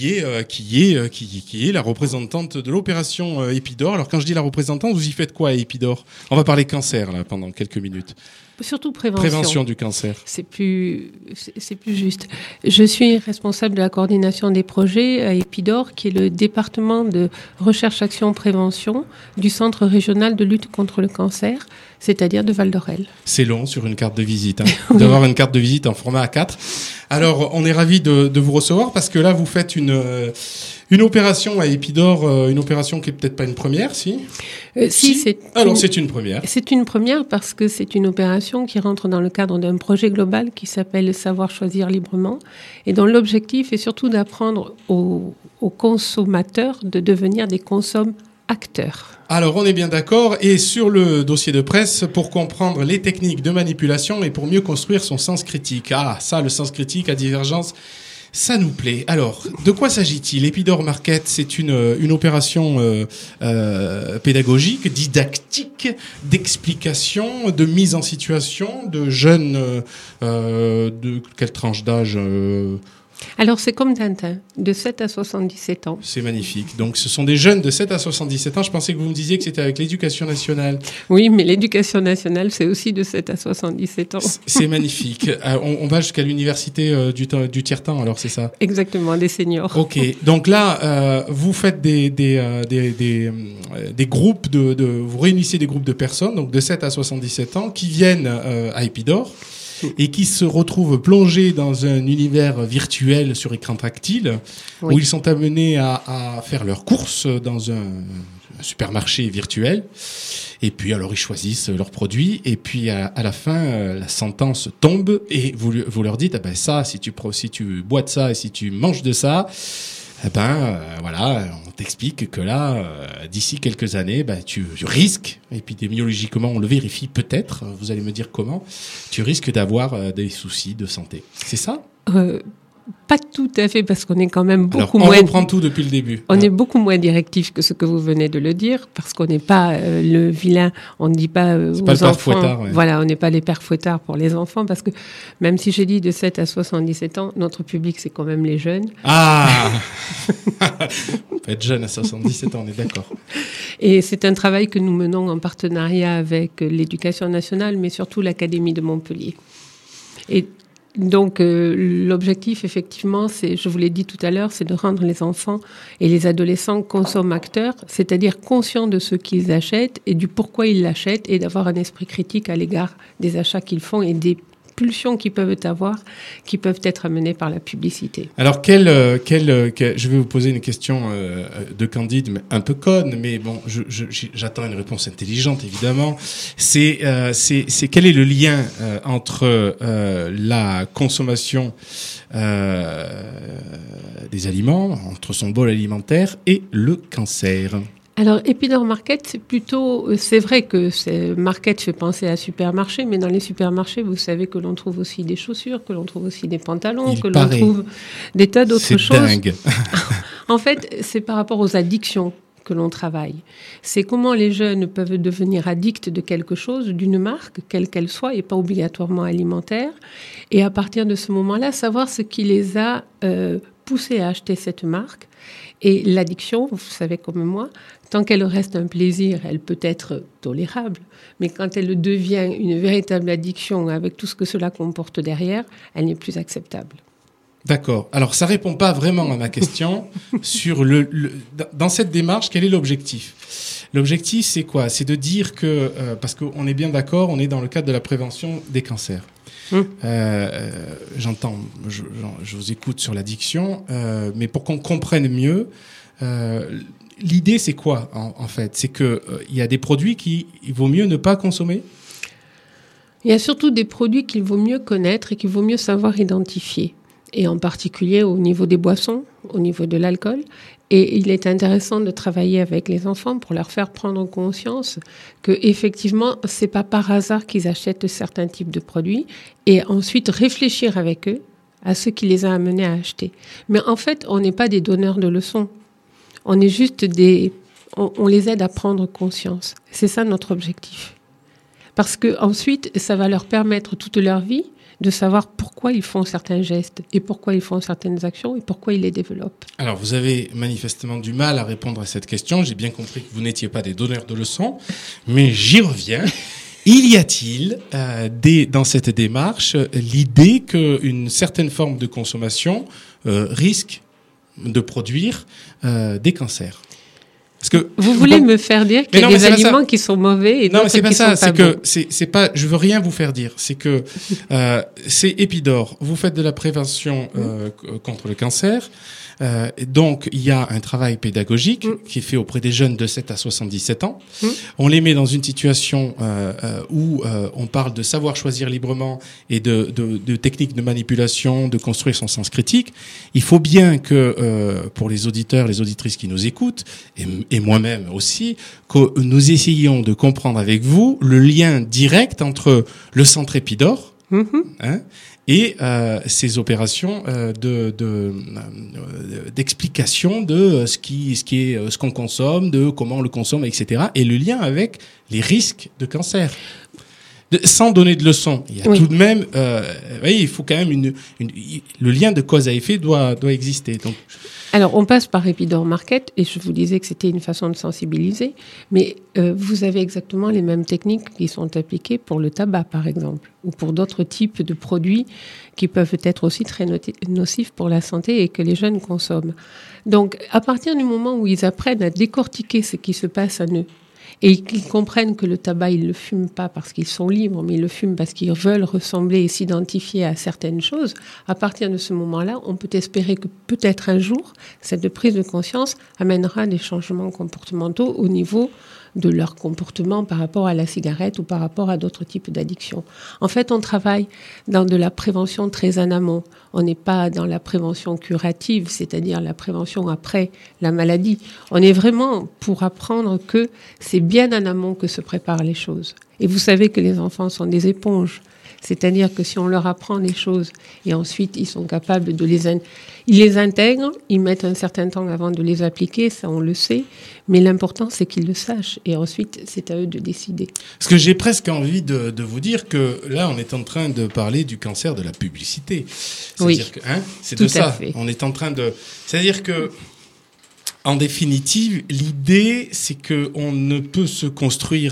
la représentante de l'opération Épidore. Alors quand je dis la représentante, vous y faites quoi à Épidore ? On va parler cancer là pendant quelques minutes. Surtout prévention. Prévention du cancer. C'est plus juste. Je suis responsable de la coordination des projets à Épidore, qui est le département de recherche, action, prévention du Centre régional de lutte contre le cancer, c'est-à-dire de Val d'Orel. C'est long sur une carte de visite, d'avoir une carte de visite en format A4. Alors, on est ravis de vous recevoir parce que là, vous faites une opération à Épidore, une opération qui est peut-être pas une première, si Alors, c'est une première. C'est une première parce que c'est une opération qui rentre dans le cadre d'un projet global qui s'appelle Savoir choisir librement et dont l'objectif est surtout d'apprendre aux consommateurs de devenir des consommateurs. Alors, on est bien d'accord. Et sur le dossier de presse, pour comprendre les techniques de manipulation et pour mieux construire son sens critique. Ah, ça, le sens critique à Divergence, ça nous plaît. Alors, de quoi s'agit-il ? Épidore Market, c'est une opération pédagogique, didactique, d'explication, de mise en situation de jeunes de quelle tranche d'âge Alors, c'est comme Tintin, de 7 à 77 ans. C'est magnifique. Donc, ce sont des jeunes de 7 à 77 ans. Je pensais que vous me disiez que c'était avec l'Éducation nationale. Oui, mais l'Éducation nationale, c'est aussi de 7 à 77 ans. C'est magnifique. On va jusqu'à l'université du tiers-temps, alors c'est ça ? Exactement, des seniors. Ok. Donc là, vous faites des groupes vous réunissez des groupes de personnes, donc de 7 à 77 ans, qui viennent à Épidore. Et qui se retrouvent plongés dans un univers virtuel sur écran tactile, oui, où ils sont amenés à faire leurs courses dans un supermarché virtuel. Et puis alors ils choisissent leurs produits. Et puis à la fin, la sentence tombe et vous leur dites ça, si tu bois de ça et si tu manges de ça. Voilà, on t'explique que là, d'ici quelques années, tu risques, épidémiologiquement on le vérifie peut-être, vous allez me dire comment, tu risques d'avoir des soucis de santé. C'est ça ? Pas tout à fait, parce qu'on est quand même beaucoup moins... Alors, on reprend tout depuis le début. On est beaucoup moins directif que ce que vous venez de le dire, parce qu'on n'est pas le vilain, on ne dit pas aux pas le enfants... père fouettard, ouais. Voilà, on n'est pas les pères fouettards pour les enfants, parce que même si j'ai dit de 7 à 77 ans, notre public, c'est quand même les jeunes. Ah On peut être jeune à 77 ans, on est d'accord. Et c'est un travail que nous menons en partenariat avec l'Éducation nationale, mais surtout l'Académie de Montpellier. Et donc, l'objectif, effectivement, je vous l'ai dit tout à l'heure, c'est de rendre les enfants et les adolescents consommateurs, c'est-à-dire conscients de ce qu'ils achètent et du pourquoi ils l'achètent, et d'avoir un esprit critique à l'égard des achats qu'ils font et des pulsions qu'ils peuvent avoir, qui peuvent être amenées par la publicité. Alors, je vais vous poser une question de Candide, mais un peu conne, mais bon, j'attends une réponse intelligente, évidemment. C'est quel est le lien entre la consommation des aliments, entre son bol alimentaire et le cancer ? Alors, Épidore Market, c'est vrai que Market fait penser à supermarché, mais dans les supermarchés, vous savez que l'on trouve aussi des chaussures, que l'on trouve aussi des pantalons, l'on trouve des tas d'autres choses. C'est dingue. En fait, c'est par rapport aux addictions que l'on travaille. C'est comment les jeunes peuvent devenir addicts de quelque chose, d'une marque, quelle qu'elle soit, et pas obligatoirement alimentaire. Et à partir de ce moment-là, savoir ce qui les a poussés à acheter cette marque. Et l'addiction, vous savez comme moi, tant qu'elle reste un plaisir, elle peut être tolérable. Mais quand elle devient une véritable addiction avec tout ce que cela comporte derrière, elle n'est plus acceptable. D'accord. Alors, ça répond pas vraiment à ma question sur dans cette démarche, quel est l'objectif ? L'objectif, c'est quoi ? C'est de dire que, parce qu'on est bien d'accord, on est dans le cadre de la prévention des cancers. J'entends, je vous écoute sur l'addiction, mais pour qu'on comprenne mieux, l'idée c'est quoi en fait ? C'est que il y a des produits qu'il vaut mieux ne pas consommer ? Il y a surtout des produits qu'il vaut mieux connaître et qu'il vaut mieux savoir identifier. Et en particulier au niveau des boissons, au niveau de l'alcool. Et il est intéressant de travailler avec les enfants pour leur faire prendre conscience que effectivement, c'est pas par hasard qu'ils achètent certains types de produits, et ensuite réfléchir avec eux à ce qui les a amenés à acheter. Mais en fait, on n'est pas des donneurs de leçons. On est juste on les aide à prendre conscience. C'est ça notre objectif. Parce que ensuite, ça va leur permettre toute leur vie de savoir pourquoi ils font certains gestes et pourquoi ils font certaines actions et pourquoi ils les développent. Alors, vous avez manifestement du mal à répondre à cette question. J'ai bien compris que vous n'étiez pas des donneurs de leçons, mais j'y reviens. Y a-t-il, dans cette démarche, l'idée qu'une certaine forme de consommation risque de produire des cancers? Parce que vous voulez me faire dire qu'il y a des aliments qui sont mauvais et d'autres qui sont pas bons. Non, mais c'est pas ça. C'est pas. Je veux rien vous faire dire. C'est que c'est Epidor. Vous faites de la prévention contre le cancer. Donc, il y a un travail pédagogique qui est fait auprès des jeunes de 7 à 77 ans. On les met dans une situation où on parle de savoir choisir librement et de techniques de manipulation, de construire son sens critique. Il faut bien que, pour les auditeurs, les auditrices qui nous écoutent, et moi-même aussi, que nous essayions de comprendre avec vous le lien direct entre le centre Epidor, et ces opérations d'explication de ce qu'on consomme, de comment on le consomme, etc. Et le lien avec les risques de cancer. Sans donner de leçons, il y a tout de même, il faut quand même le lien de cause à effet doit exister. Donc, alors, on passe par Epidor Market, et je vous disais que c'était une façon de sensibiliser, mais vous avez exactement les mêmes techniques qui sont appliquées pour le tabac, par exemple, ou pour d'autres types de produits qui peuvent être aussi très nocifs pour la santé et que les jeunes consomment. Donc, à partir du moment où ils apprennent à décortiquer ce qui se passe à eux, et qu'ils comprennent que le tabac, ils ne le fument pas parce qu'ils sont libres, mais ils le fument parce qu'ils veulent ressembler et s'identifier à certaines choses, à partir de ce moment-là, on peut espérer que peut-être un jour, cette prise de conscience amènera des changements comportementaux au niveau de leur comportement par rapport à la cigarette ou par rapport à d'autres types d'addictions. En fait, on travaille dans de la prévention très en amont. On n'est pas dans la prévention curative, c'est-à-dire la prévention après la maladie. On est vraiment pour apprendre que c'est bien en amont que se préparent les choses. Et vous savez que les enfants sont des éponges. C'est-à-dire que si on leur apprend des choses et ensuite ils sont capables de ils les intègrent, ils mettent un certain temps avant de les appliquer, ça on le sait, mais l'important c'est qu'ils le sachent et ensuite c'est à eux de décider. Parce que j'ai presque envie de vous dire que là on est en train de parler du cancer de la publicité. C'est-à-dire que, c'est de ça. Fait. On est en train de... C'est-à-dire que en définitive, l'idée, c'est que on ne peut se construire,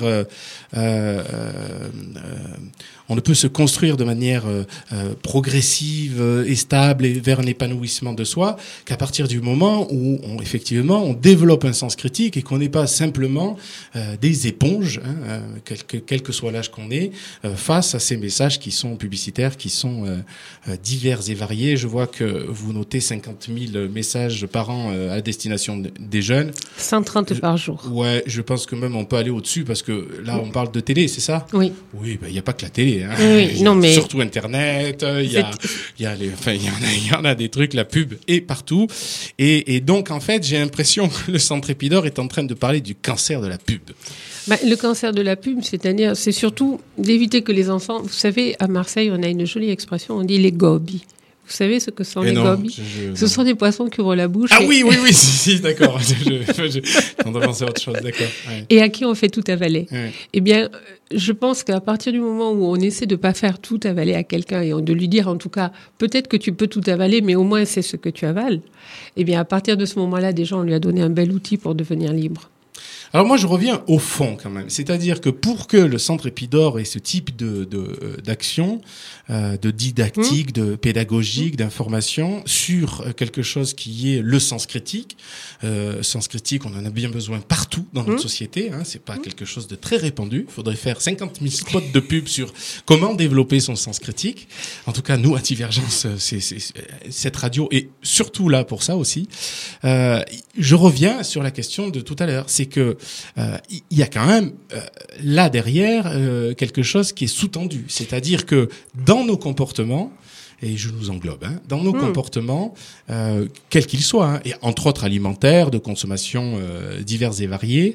on ne peut se construire de manière progressive et stable et vers un épanouissement de soi qu'à partir du moment où effectivement on développe un sens critique et qu'on n'est pas simplement des éponges, quel que soit l'âge qu'on est, face à ces messages qui sont publicitaires, qui sont divers et variés. Je vois que vous notez 50 000 messages par an à destination des jeunes. 130 par jour. Ouais, je pense que même on peut aller au-dessus parce que là on parle de télé, c'est ça? Oui. Oui, il n'y a pas que la télé. Oui, non, mais surtout Internet, il y en a des trucs, la pub est partout. Et donc, en fait, j'ai l'impression que le Centre Epidor est en train de parler du cancer de la pub. Le cancer de la pub, c'est surtout d'éviter que les enfants... Vous savez, à Marseille, on a une jolie expression, on dit les gobies. Vous savez ce que sont les gobies? Ce sont des poissons qui ouvrent la bouche. Ah oui, si, d'accord. On doit penser à autre chose, d'accord. Ouais. Et à qui on fait tout avaler. Ouais. Eh bien, je pense qu'à partir du moment où on essaie de pas faire tout avaler à quelqu'un et de lui dire en tout cas, peut-être que tu peux tout avaler, mais au moins c'est ce que tu avales. Eh bien, à partir de ce moment-là, déjà, on lui a donné un bel outil pour devenir libre. Alors moi, je reviens au fond quand même. C'est-à-dire que pour que le Centre Epidor ait ce type d'action, de didactique, de pédagogique, d'information sur quelque chose qui est le sens critique. Sens critique, on en a bien besoin partout dans notre société. C'est pas quelque chose de très répandu. Il faudrait faire 50 000 spots de pub sur comment développer son sens critique. En tout cas, nous, à Divergence, cette radio est surtout là pour ça aussi. Je reviens sur la question de tout à l'heure. C'est que il y a quand même là derrière quelque chose qui est sous-tendu. C'est-à-dire que dans nos comportements, et je nous englobe, dans nos comportements, quels qu'ils soient, et entre autres alimentaires, de consommation diverses et variées,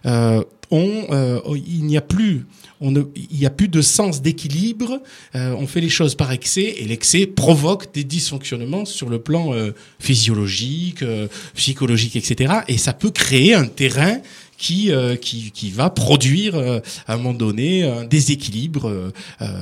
il n'y a plus de sens d'équilibre. On fait les choses par excès et l'excès provoque des dysfonctionnements sur le plan physiologique, psychologique, etc. Et ça peut créer un terrain qui va produire à un moment donné un déséquilibre,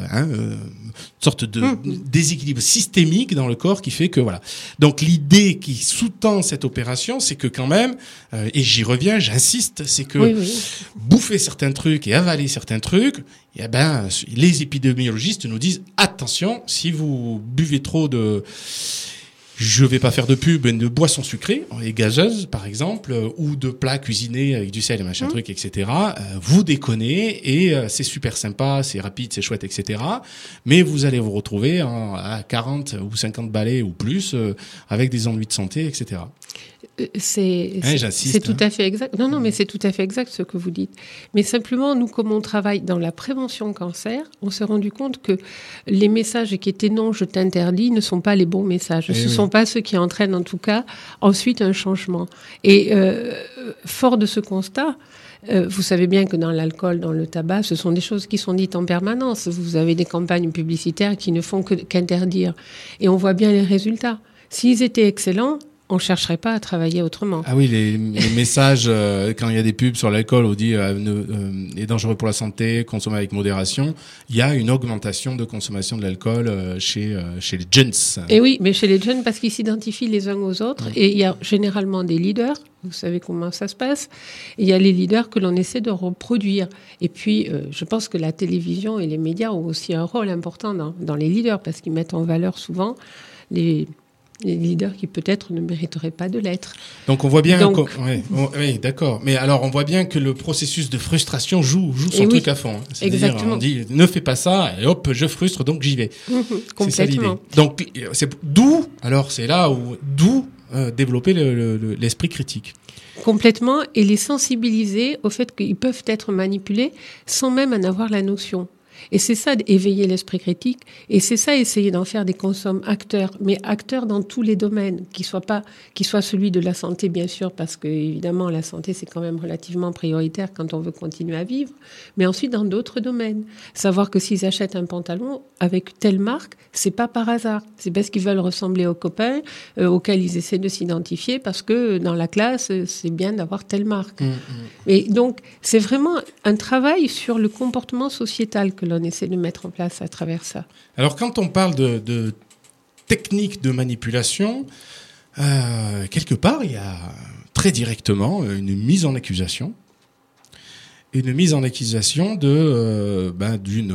sorte de déséquilibre systémique dans le corps qui fait que voilà. Donc l'idée qui sous-tend cette opération, c'est que quand même, et j'y reviens, j'insiste, c'est que bouffer certains trucs et avaler certains trucs, eh ben les épidémiologistes nous disent attention, si vous buvez trop de, je vais pas faire de pub, de boissons sucrées et gazeuses par exemple, ou de plats cuisinés avec du sel et machin truc, etc. Vous déconnez et c'est super sympa, c'est rapide, c'est chouette, etc. Mais vous allez vous retrouver à 40 ou 50 balais ou plus avec des ennuis de santé, etc. C'est tout à fait exact. Non, mais c'est tout à fait exact ce que vous dites. Mais simplement, nous, comme on travaille dans la prévention cancer, on s'est rendu compte que les messages qui étaient non, je t'interdis, ne sont pas les bons messages. Ce ne sont pas ceux qui entraînent, en tout cas, ensuite un changement. Et fort de ce constat, vous savez bien que dans l'alcool, dans le tabac, ce sont des choses qui sont dites en permanence. Vous avez des campagnes publicitaires qui ne font qu'interdire. Et on voit bien les résultats. S'ils étaient excellents, on ne chercherait pas à travailler autrement. Ah oui, les messages, quand il y a des pubs sur l'alcool, on dit est dangereux pour la santé, consommez avec modération. Il y a une augmentation de consommation de l'alcool chez les jeunes. Et oui, mais chez les jeunes, parce qu'ils s'identifient les uns aux autres. Et il y a généralement des leaders. Vous savez comment ça se passe. Il y a les leaders que l'on essaie de reproduire. Et puis, je pense que la télévision et les médias ont aussi un rôle important dans les leaders, parce qu'ils mettent en valeur souvent les leaders qui peut-être ne mériteraient pas de l'être. Donc on voit bien, oui, d'accord. Mais alors on voit bien que le processus de frustration joue son truc à fond. Hein. Exactement. On dit ne fais pas ça et hop je frustre donc j'y vais. Complètement. C'est ça l'idée. Donc c'est d'où développer l'esprit critique. Complètement, et les sensibiliser au fait qu'ils peuvent être manipulés sans même en avoir la notion. Et c'est ça, éveiller l'esprit critique, et c'est ça, essayer d'en faire des consommes acteurs, mais acteurs dans tous les domaines, qui soit celui de la santé, bien sûr, parce que, évidemment, la santé, c'est quand même relativement prioritaire quand on veut continuer à vivre, mais ensuite dans d'autres domaines. Savoir que s'ils achètent un pantalon avec telle marque, c'est pas par hasard. C'est parce qu'ils veulent ressembler aux copains, auxquels ils essaient de s'identifier, parce que dans la classe, c'est bien d'avoir telle marque. Et donc, c'est vraiment un travail sur le comportement sociétal que l'on essaie de mettre en place à travers ça. Alors, quand on parle de techniques de manipulation, quelque part, il y a très directement une mise en accusation. Une mise en accusation d'une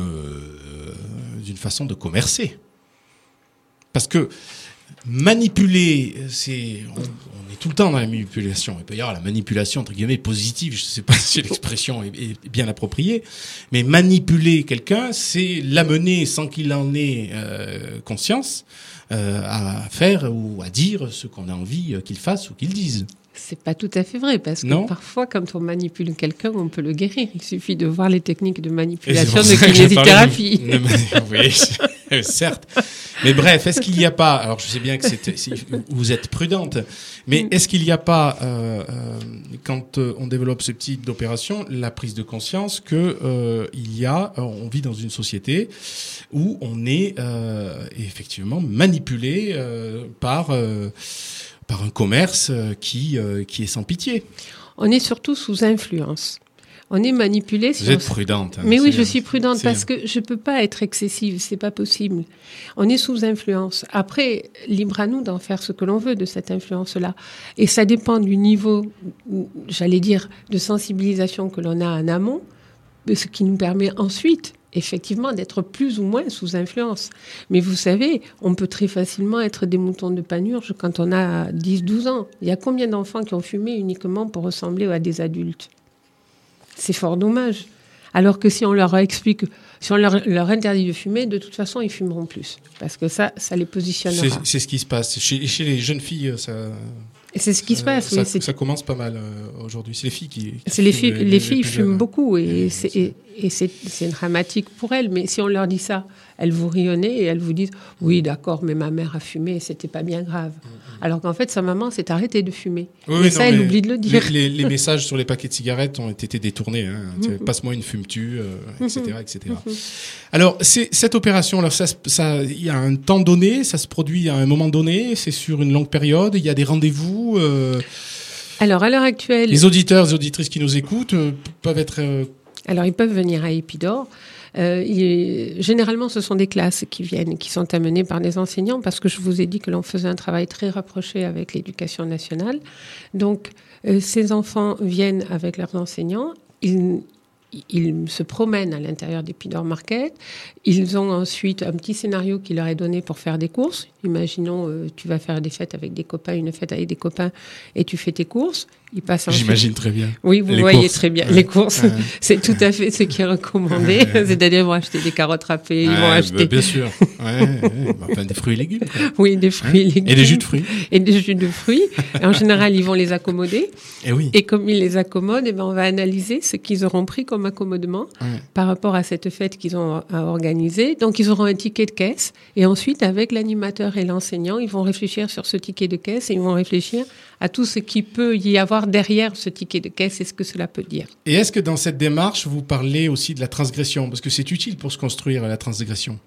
façon de commercer. Parce que manipuler, on est tout le temps dans la manipulation. Il peut y avoir la manipulation, entre guillemets, positive. Je ne sais pas si l'expression est bien appropriée. Mais manipuler quelqu'un, c'est l'amener sans qu'il en ait conscience à faire ou à dire ce qu'on a envie qu'il fasse ou qu'il dise. C'est pas tout à fait vrai, parce que parfois, quand on manipule quelqu'un, on peut le guérir. Il suffit de voir les techniques de manipulation de kinésithérapie. Oui, certes. Mais bref, est-ce qu'il n'y a pas, alors je sais bien que vous êtes prudente, mais est-ce qu'il n'y a pas, quand on développe ce type d'opération, la prise de conscience que on vit dans une société où on est effectivement manipulé par un commerce qui est sans pitié. On est surtout sous influence. On est manipulé. Vous êtes prudente. Hein, mais oui, je suis prudente parce que je peux pas être excessive, c'est pas possible. On est sous influence. Après, libre à nous d'en faire ce que l'on veut de cette influence-là. Et ça dépend du niveau, j'allais dire, de sensibilisation que l'on a en amont, ce qui nous permet ensuite effectivement d'être plus ou moins sous influence. Mais vous savez, on peut très facilement être des moutons de panurge quand on a 10-12 ans. Il y a combien d'enfants qui ont fumé uniquement pour ressembler à des adultes ? C'est fort dommage. Alors que si on leur explique, si on leur interdit de fumer, de toute façon, ils fumeront plus. Parce que ça les positionnera. C'est ce qui se passe. Chez les jeunes filles, ça... Et c'est ce qui se passe. Ça commence pas mal aujourd'hui. C'est les filles qui les filles fument beaucoup et c'est dramatique pour elles. Mais si on leur dit ça, elles vous rionnez et elles vous disent « Oui, d'accord, mais ma mère a fumé et c'était pas bien grave. » Alors qu'en fait, sa maman s'est arrêtée de fumer. Oui, ça, elle oublie de le dire. Les messages sur les paquets de cigarettes ont été détournés. Hein. Passe-moi une fume-tu, etc., etc. Alors, cette opération, il y a un temps donné, ça se produit à un moment donné, c'est sur une longue période, il y a des rendez-vous. Alors, à l'heure actuelle... Les auditeurs et auditrices qui nous écoutent peuvent être... Alors, ils peuvent venir à Épidore. Généralement, ce sont des classes qui viennent, qui sont amenées par des enseignants, parce que je vous ai dit que l'on faisait un travail très rapproché avec l'éducation nationale. Donc, ces enfants viennent avec leurs enseignants. Ils se promènent à l'intérieur d'Épidore Market. Ils ont ensuite un petit scénario qui leur est donné pour faire des courses. Imaginons, tu vas faire des fêtes avec des copains, une fête avec des copains, et tu fais tes courses. Ils passent ensuite... J'imagine très bien. Oui, vous les voyez courses. Très bien. Les courses, c'est tout à fait ce qui est recommandé. C'est-à-dire, ils vont acheter des carottes râpées, ils vont acheter... Bien sûr. Enfin, des fruits et légumes. Quoi. Oui, des fruits et légumes. Et des jus de fruits. Et des jus de fruits. En général, ils vont les accommoder. Et oui. Et comme ils les accommodent, on va analyser ce qu'ils auront pris comme accommodement par rapport à cette fête qu'ils ont à organiser. Donc, ils auront un ticket de caisse. Et ensuite, avec l'animateur et l'enseignant, ils vont réfléchir sur ce ticket de caisse et ils vont réfléchir à tout ce qui peut y avoir derrière ce ticket de caisse et ce que cela peut dire. Et est-ce que dans cette démarche, vous parlez aussi de la transgression? Parce que c'est utile pour se construire, la transgression.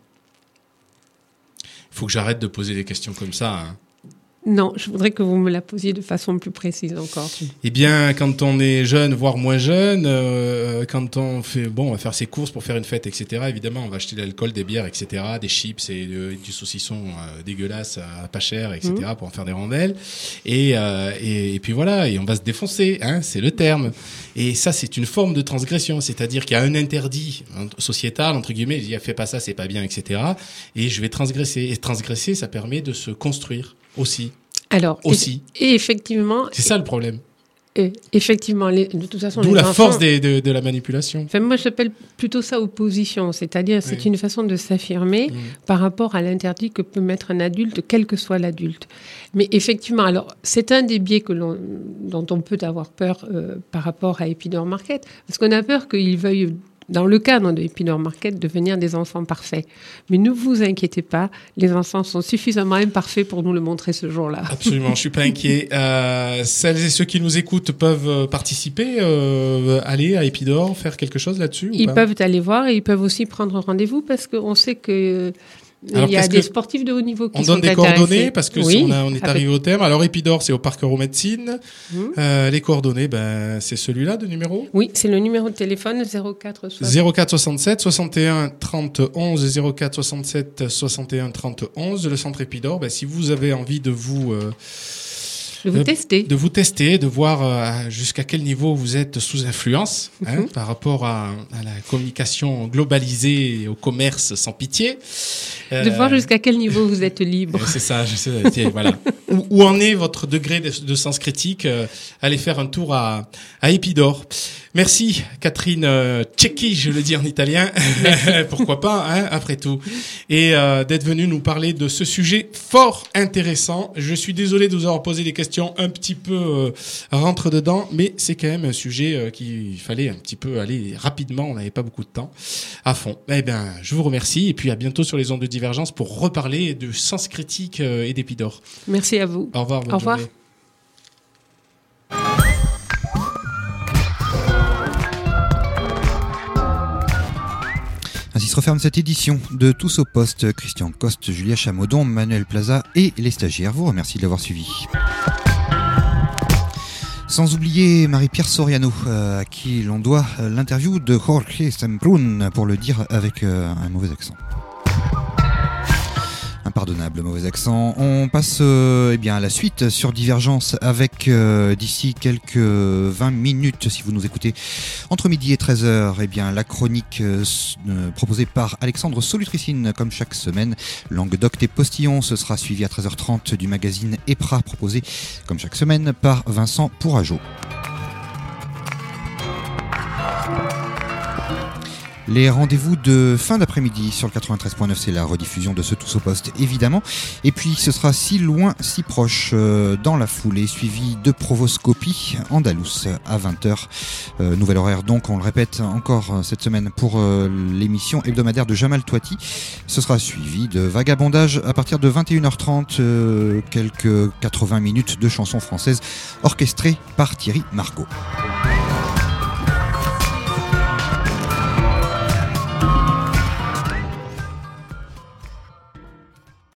Il faut que j'arrête de poser des questions comme ça. Hein. Non, je voudrais que vous me la posiez de façon plus précise encore. Eh bien, quand on est jeune, voire moins jeune, quand on fait, on va faire ses courses pour faire une fête, etc., évidemment, on va acheter de l'alcool, des bières, etc., des chips et du saucisson dégueulasse à pas cher, etc., pour en faire des rondelles. Et puis voilà, et on va se défoncer, hein, c'est le terme. Et ça, c'est une forme de transgression, c'est-à-dire qu'il y a un interdit sociétal, entre guillemets, il dit, fais pas ça, c'est pas bien, etc., et je vais transgresser. Et transgresser, ça permet de se construire. Aussi. Alors, aussi. Et effectivement. C'est ça le problème. Effectivement, de toute façon. D'où la enfants, force de la manipulation. Enfin, moi, j'appelle plutôt ça opposition. C'est-à-dire, c'est une façon de s'affirmer par rapport à l'interdit que peut mettre un adulte, quel que soit l'adulte. Mais effectivement, alors, c'est un des biais dont on peut avoir peur par rapport à Épidore Market. Parce qu'on a peur qu'ils veuillent, dans le cadre de Épidore Market, devenir des enfants parfaits. Mais ne vous inquiétez pas, les enfants sont suffisamment imparfaits pour nous le montrer ce jour-là. Absolument, je suis pas inquiet. Celles et ceux qui nous écoutent peuvent participer, aller à Épidore, faire quelque chose là-dessus? Ils peuvent aller voir et ils peuvent aussi prendre rendez-vous parce qu'on sait que... Alors, il y a des sportifs de haut niveau qui sont intéressés. On donne des coordonnées parce que on est arrivé au terme. Alors Épidore, c'est au Parc Euromédecine. Les coordonnées, c'est celui-là de numéro? Oui, c'est le numéro de téléphone 04 67 61 30 11 04 67 61 30 11. Le centre Épidore. Si vous avez envie de vous tester, de voir jusqu'à quel niveau vous êtes sous influence par rapport à la communication globalisée et au commerce sans pitié. De voir jusqu'à quel niveau vous êtes libre. C'est ça, je sais, voilà. Où en est votre degré de sens critique? Allez faire un tour à Épidore. Merci Catherine Cecchi, je le dis en italien, pourquoi pas, après tout, et d'être venue nous parler de ce sujet fort intéressant. Je suis désolé de vous avoir posé des questions un petit peu rentre dedans, mais c'est quand même un sujet qu'il fallait un petit peu aller rapidement, on n'avait pas beaucoup de temps, à fond. Eh bien, je vous remercie, et puis à bientôt sur les ondes de Divergence pour reparler de sens critique et d'Épidore. Merci à vous. Au revoir, bonne journée. Ainsi se referme cette édition de Tous au Poste. Christian Coste, Julia Chamoudon, Manuel Plaza et les stagiaires vous remercie de l'avoir suivi. Sans oublier Marie-Pierre Soriano, à qui l'on doit l'interview de Jorge Semprún, pour le dire avec un mauvais accent. Impardonnable mauvais accent. On passe à la suite sur Divergence avec d'ici quelques 20 minutes, si vous nous écoutez, entre midi et 13h, la chronique proposée par Alexandre Solutricine, comme chaque semaine. Languedoc et Postillon, ce sera suivi à 13h30 du magazine EPRA, proposé comme chaque semaine par Vincent Pourrageau. Les rendez-vous de fin d'après-midi sur le 93.9, c'est la rediffusion de ce Tous au Poste, évidemment. Et puis, ce sera si loin, si proche dans la foulée, suivi de Provoscopie Andalous à 20h. Nouvel horaire, donc, on le répète encore cette semaine pour l'émission hebdomadaire de Jamal Touati. Ce sera suivi de Vagabondage à partir de 21h30, quelques 80 minutes de chansons françaises orchestrées par Thierry Margot.